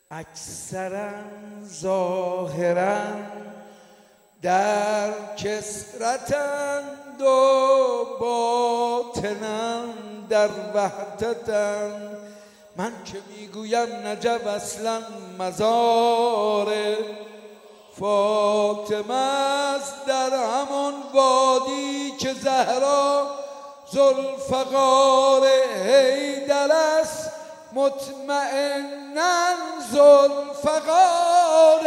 اکثرا ظاهرا در کثرتند و باطنا در وحدتند. من که میگویم نجف اصلا مزار فاطمه است، در همان وادی که زهرا ذوالفقار حیدر است، مطمئنا ذوالفقار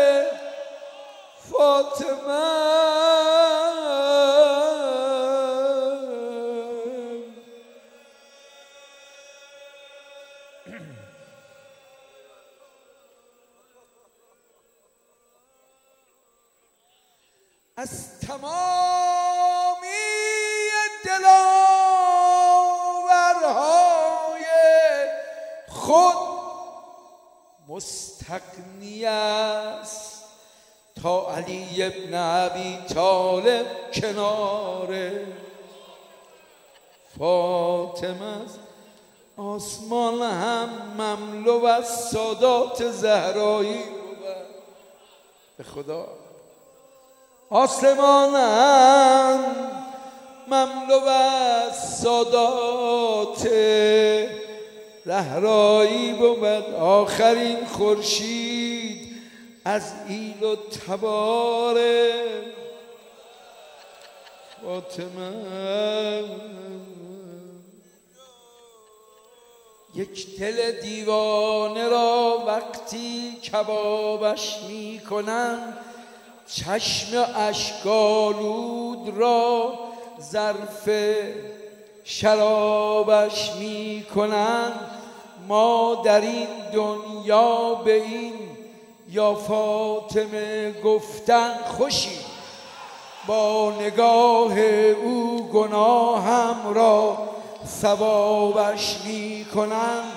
فاطمه. از تمامی دلاورهای خود مستغنی است تا علی ابن ابی طالب کنار فاطمه است. آسمان هم مملو از سادات زهرایی بود. به خدا آسمان هم مملو از سادات زهرایی بود. آخرین خورشید از ایل و تبار فاطمه. یک دل دیوانه را وقتی کبابش می کنند، چشم اشک‌آلود را ظرف شرابش می کنند. ما در این دنیا به این یا فاطمه گفتن خوشی، با نگاه او گناهم را ثوابش می کنند.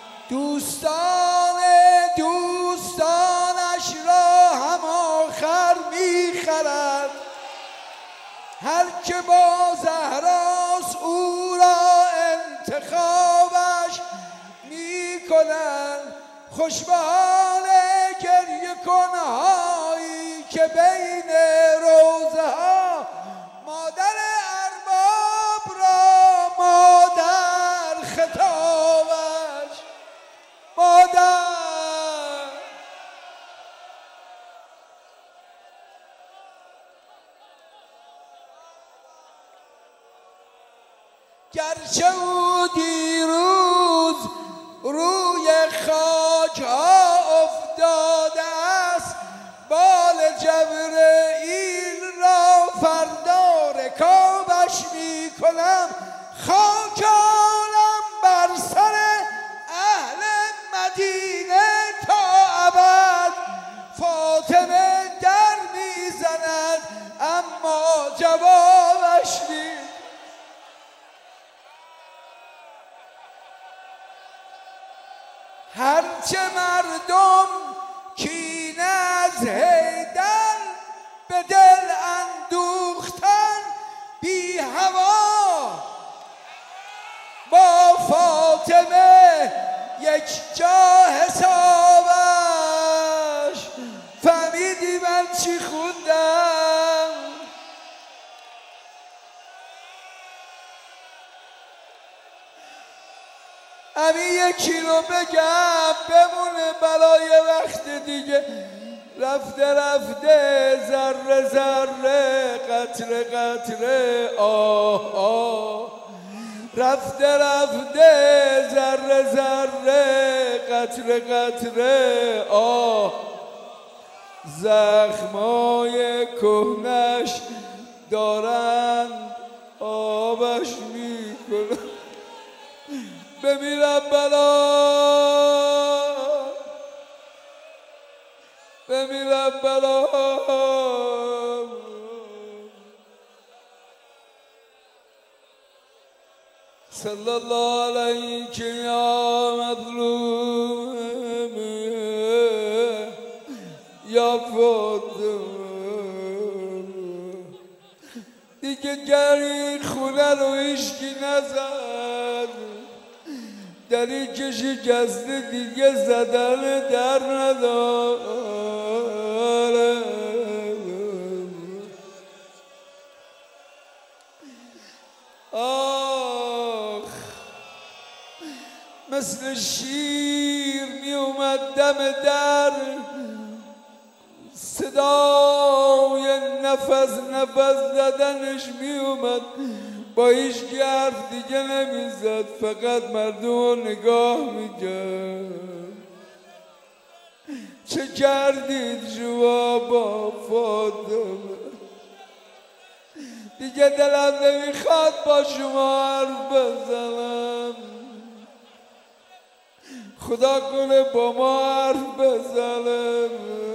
دوستانش را هم آخر می خرد، هر که با زهراست او را انتخابش می کنند. خوش به حال گریه کنهایی که بین روزه ها مادر ارباب را مادر خطابش مادر. گرچه او دیروز روی خاک ها افتاده است، بال جبرئیل را فردا رکابش می کنم. خاک عالم بر سر اهل مدینه تا ابد فاطمه در می زند، اما جوابش نیست. هرچه مردم کینه از حیدر به دل اندوختن، بی هوا با فاطمه یک جا حسابش. فهمیدی من چی خوندم؟ همین یکی رو بگم بمونه برای وقت دیگه. رفته ذره ذره قطره قطره آه آه، رفته ذره ذره قطره قطره آه، زخمای کهنش دارند آبش میکنن. بمیرم بلا صلی الله علیک یا مظلوم یا فاطمه. دیگه گر این خونه رو هیچکی نزد، دری که شکسته دیگه زدن در نداره. آخ مثل شیر می اومد دم در، صدای نفس زدنش می اومد، با هیچ حرف دیگه نمیزد، فقط مردم رو نگاه میکرد. چه کردید شما با فاطمه؟ دیگه دلم نمیخواد با شما حرف بزنم، خدا کنه با ما حرف بزنم.